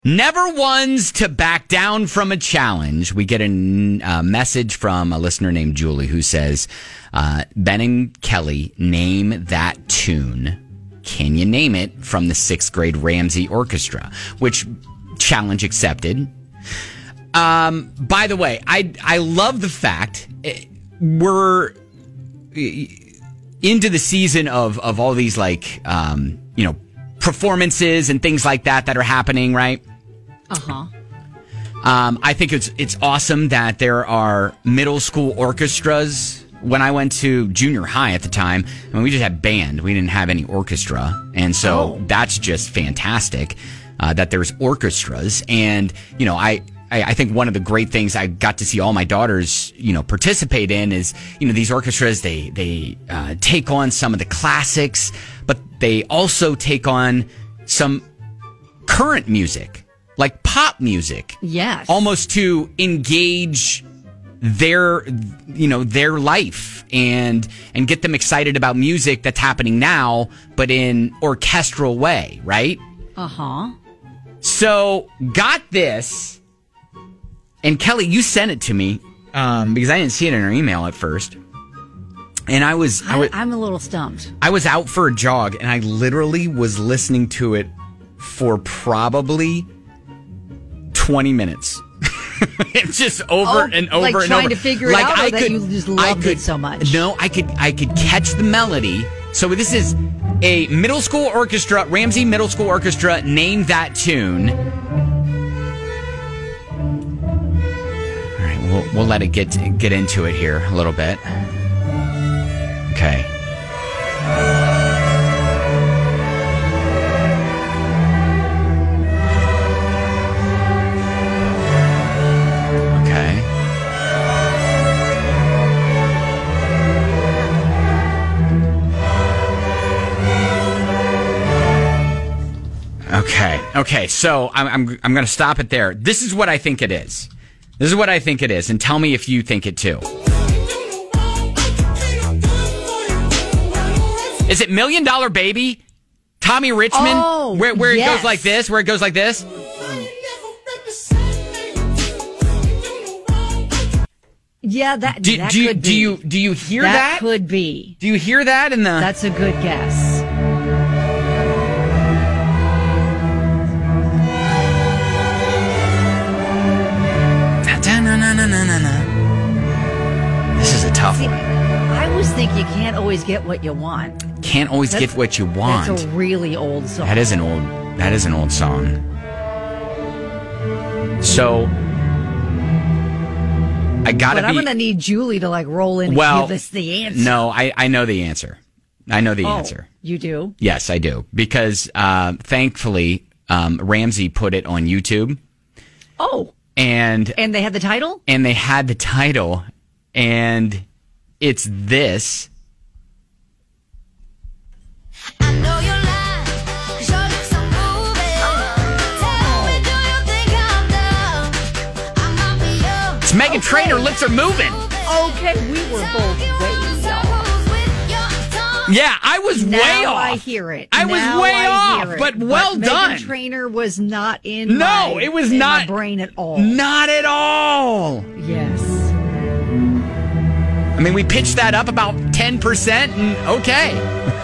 Never ones to back down from a challenge. We get a message from a listener named Julie who says, Ben and Kelly, name that tune. Can you name it from the 6th grade Ramsey Orchestra? Which, challenge accepted. By the way, I love the fact we're into the season of all these performances and things like that are happening, right? Uh-huh. I think it's awesome that there are middle school orchestras. When I went to junior high at the time, we just had band. We didn't have any orchestra. And so that's just fantastic that there's orchestras. And, I think one of the great things I got to see all my daughters, participate in is, these orchestras, they take on some of the classics, but they also take on some current music, like pop music. Yes. Almost to engage their life and get them excited about music that's happening now, but in orchestral way, right? Uh-huh. So got this. And Kelly, you sent it to me because I didn't see it in her email at first. And I'm a little stumped. I was out for a jog, and I literally was listening to it for probably 20 minutes. It's just over and over and over. Trying to figure it out, or that you just loved it so much? No, I could catch the melody. So this is a middle school orchestra, Ramsey Middle School Orchestra, name that tune. We'll let it get into it here a little bit. Okay. Okay. Okay. So I'm going to stop it there. This is what I think it is. And tell me if you think it too. Is it $1 Million Baby? Tommy Richmond? Oh, where yes. It goes like this? Where it goes like this? Yeah, that could be. Do you hear that? That could be. Do you hear that in the... That's a good guess. This is a tough one. I always think you can't always get what you want. Can't always get what you want. That's a really old song. That is an old song. So I gotta But I'm gonna need Julie to roll in and give us the answer. No, I know the answer. Answer. You do? Yes, I do. Because thankfully, Ramsey put it on YouTube. Oh. And they had the title? And they had the title. And it's this. I know you're lying, 'cause your lips are moving. Tell me, do you think I'm dumb? I might be young. It's Meghan Trainor, lips are moving. Okay, we were both way off. Yeah, I was way off. I hear it. I was way off, but well done. Meghan Trainor was not in it was not my brain at all. Not at all. Yes. I mean, we pitched that up about 10% and okay.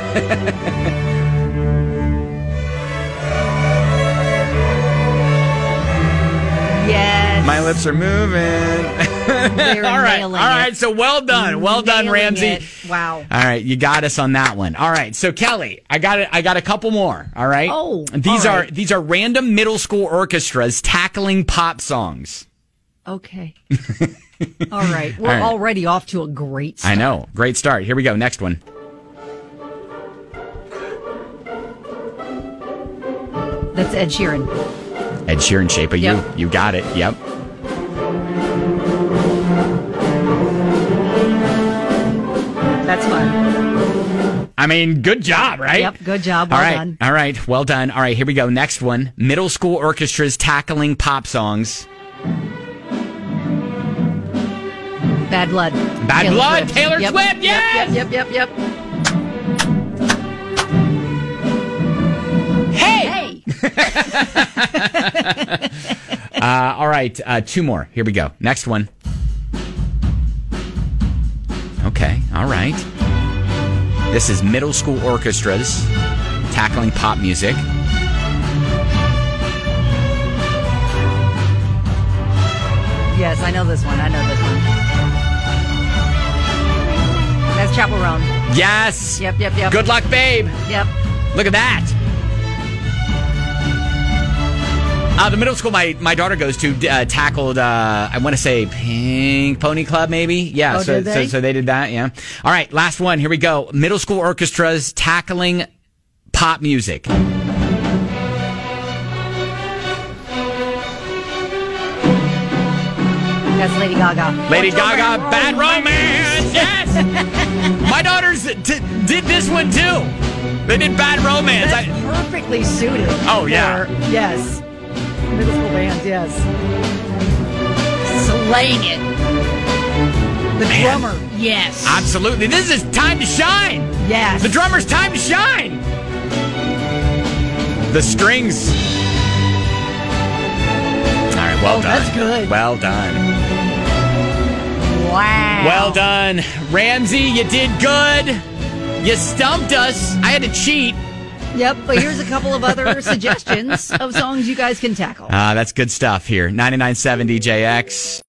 Yes. My lips are moving. All right. So well done. Well done, Ramsey. It. Wow. All right. You got us on that one. All right. So Kelly, I got a couple more. All right. Oh, these are random middle school orchestras tackling pop songs. Okay. All right. We're already off to a great start. I know. Great start. Here we go. Next one. That's Ed Sheeran. Ed Sheeran, Shape of You. You got it. Yep. That's fun. I mean, good job, right? Yep, good job. Well done. All right, well done. All right, here we go. Next one. Middle school orchestras tackling pop songs. Bad Blood. Bad Blood, Taylor Swift, yes! Yep. Hey! All right, two more. Here we go. Next one. Okay, all right. This is middle school orchestras tackling pop music. Yes, I know this one. That's Chapel Roan. Yes. Yep. Good luck, babe. Yep. Look at that. The middle school my daughter goes to tackled, I want to say Pink Pony Club, maybe? Yeah, Oh, so, did they? so they did that, yeah. All right, last one. Here we go. Middle school orchestras tackling pop music. That's Lady Gaga. Lady Gaga, Bad Romance. Yes. My daughters did this one too. They did Bad Romance. That's perfectly suited. Oh, yeah. for- yes. Middle school bands, yes. Slaying it. The drummer, yes. Absolutely. This is time to shine. Yes. The drummer's time to shine. The strings. All right, well done. That's good. Well done. Wow. Well done. Ramsey, you did good. You stumped us. I had to cheat. Yep, but here's a couple of other suggestions of songs you guys can tackle. That's good stuff here. 99.7 DJX.